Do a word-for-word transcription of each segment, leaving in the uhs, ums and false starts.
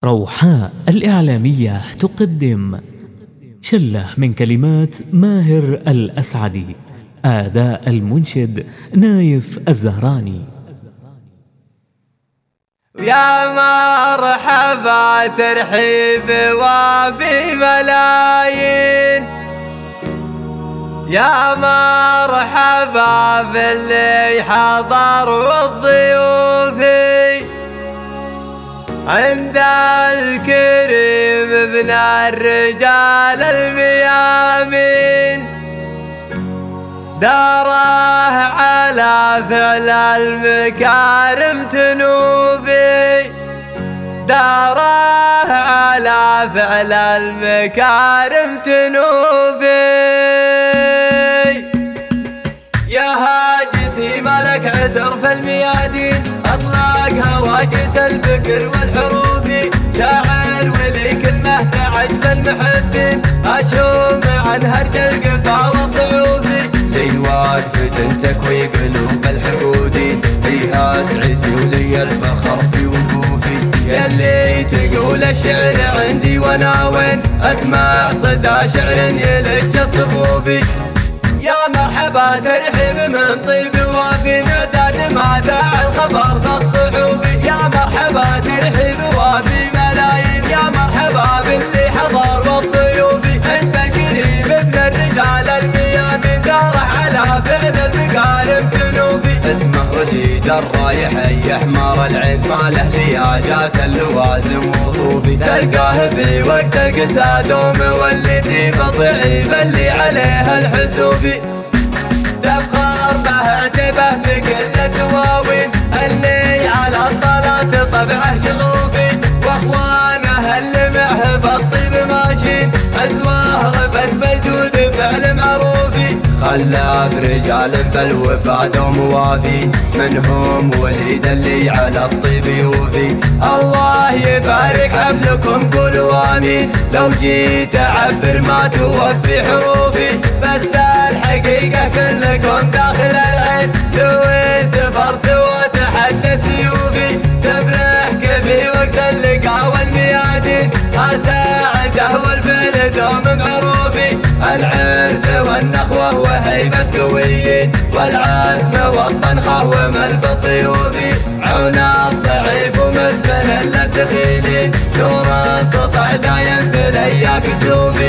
روحاء الإعلامية تقدم شلة من كلمات ماهر الأسعدي، أداء المنشد نايف الزهراني. يا مرحبا ترحيب وفي ملايين، يا مرحبا باللي حضر والضيوفي عند الكريم ابن الرجال الميامين، داره على فعل المكارم تنوبي، داره على فعل المكارم تنوبي. يا هاجسي ملك عذر في الميادين، اطلق هواجس الفكر والحروف، شاعر ولي كلمه تعجب المحبين، اشوم عن هرج القفا والضعوف، لين واقفة تكوي قلوب الحقودين، فيها سعدي ولي الفخر في وقوفي، يلي تقول الشعر عندي وانا وين اسمع صدى شعر يلج صفوفي. يا مرحبا ترحيب من طيب وفي نعداد ما داع الخبر بالصحوف، يا مرحبا ترحيب وفي ملايين، يا مرحبا باللي حضر والضيوف عند القريب ابن الرجال الميامين، داره على فعل المكارم تنوفي، اسمه رشيد الرايح اي احمر العين، مع الاحتياجات اللوازم وصوفي، تلقاه في وقت القساد ومولي الريف الضعيف اللي عليه الحسوفي، تفخر به اعتبه بكل الدواوين، اللي على الطلات طبعه شغوفي، واخوانه اللي معه بالطيب ماشين، عزواه ربت بالجود فعل معروفي، خلى برجال بالوفا دوم وافي، منهم وليد اللي على الطيب يوفي، الله يبارك حفلكم قولوا امين، لو جيت اعبر ما توفي حروفي، بس الحقيقة كلكم داخل العين، لوي سفر سوى تحدى سيوفي، تفرح كفي وقت اللقاء والميادين، اساعده والفعل دوم معروفي، العرف والنخوة وهيبة قويين، والعزم والطنخة وملف الضيوفي، عنا الضعيف ومسبل للدخيلين، نور سطع دايم في الاياك سوفي،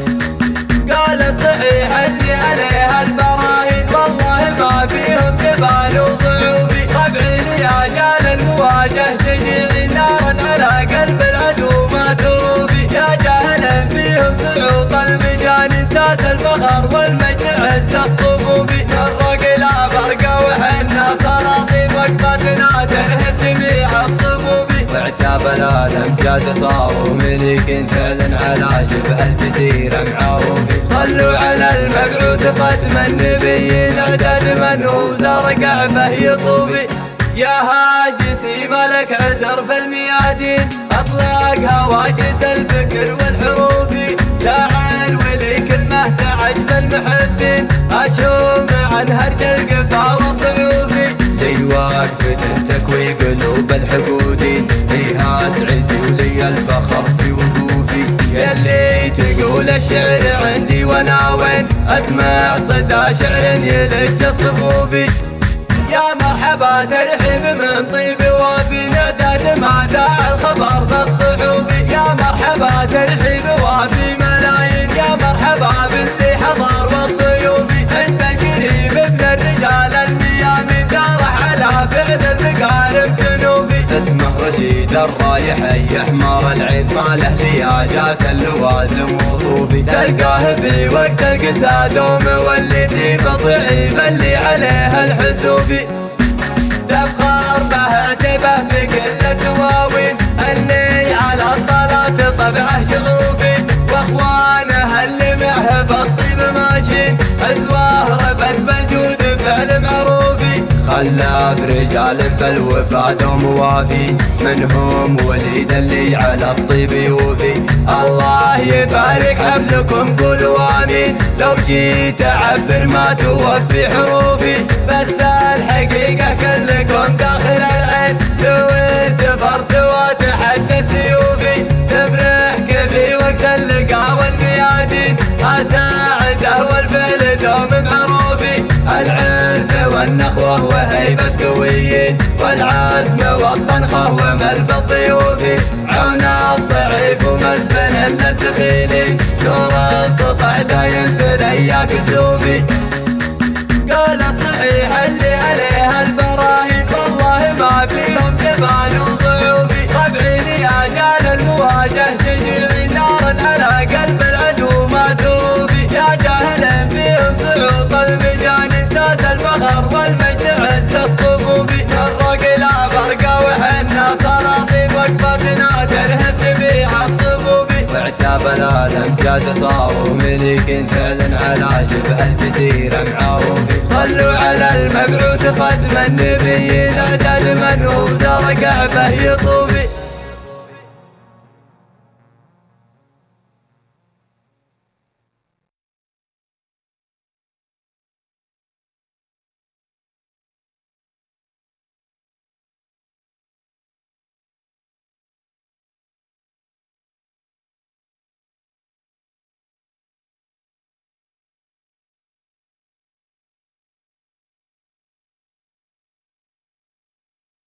قال صحيح اللي عليها البراهين، والله ما فيهم جبال وضعوفي، طبعين يا جال المواجه شجيعين، نارا على قلب العدو ما تروفي، يا جهلا فيهم سعوط المجانين، ساس الفخر والمجد عز الصفوفي، الرق لا برقه وحنا سلاطين، وقفتنا تنهد جميع الصفوفي، واعتاب الامجاد صاروا مليكين، فعلا على شبه الجزيره معروفي، صلوا على المبعوث ختم النبيين، اعداد من هو زرقع به يطوفي، يا هاجسي ملك عذر في الميادين، اطلق هواجس الفكر والحروف، شاعر ولي كلمه تعجب المحبين، اشوم عن هرج القفا والضعوف، لين واقفة تكوي قلوب الحقودين، فيها سعدي ولي الفخر في وقوفي، يلي تقول الشعر عندي وانا وين اسمع صدى شعر يلج صفوفي، يا مرحبا ترحيب من طيب وفي نعداد ما داع الخبر بالصحوف، يا مرحبا ترحيب وفي ملايين، يا مرحبا باللي حضر والضيوف عند القريب ابن الرجال الميامين، داره على فعل المكارم تنوفي، اسمه رشيد الرايح اي احمر العين، مع الاحتياجات اللوازم وصوفي، تلقاه في وقت القساد ومولي الريف الضعيف اللي عليه الحسوفي، تفخر به اعتبه بكل الدواوين، اللي على الطلات طبعه شغوفي، واخوانه اللي معه بالطيب ماشين، عزواه ربت بالجود فعل معروفي، خلى برجال بالوفا دوم وافي، منهم وليد اللي على الطيب يوفي، الله يبارك حفلكم قولوا امين، لو جيت اعبر ما توفي حروفي، بس الحقيقة كلكم داخل العين، لوي سفر سوى تحدى سيوفي. والعزم والطنخة وملف الضيوف، عون الضعيف ومسبل الدخيل، نور السطع دايم في الاياك السوفي. قال الصحيح اللي عليها البراهين والله ما فيهم جبان وضعوفي، ربعيني اجال المواجه شجيعي نار على قلب العدو ما توفي، يا جاهل فيهم سعوط المجانين ساس الفخر والمجد عز الصفوفي، الرق لا فرقه وحنا سلاطين وقفتنا ترهب جميع الصفوفي، واعتاب الامجاد صاروا مليك فعلا على شبه الجزيره معاوفي، صلوا على المبعوث ختم النبيين اعداد من هو زرق به يطوف.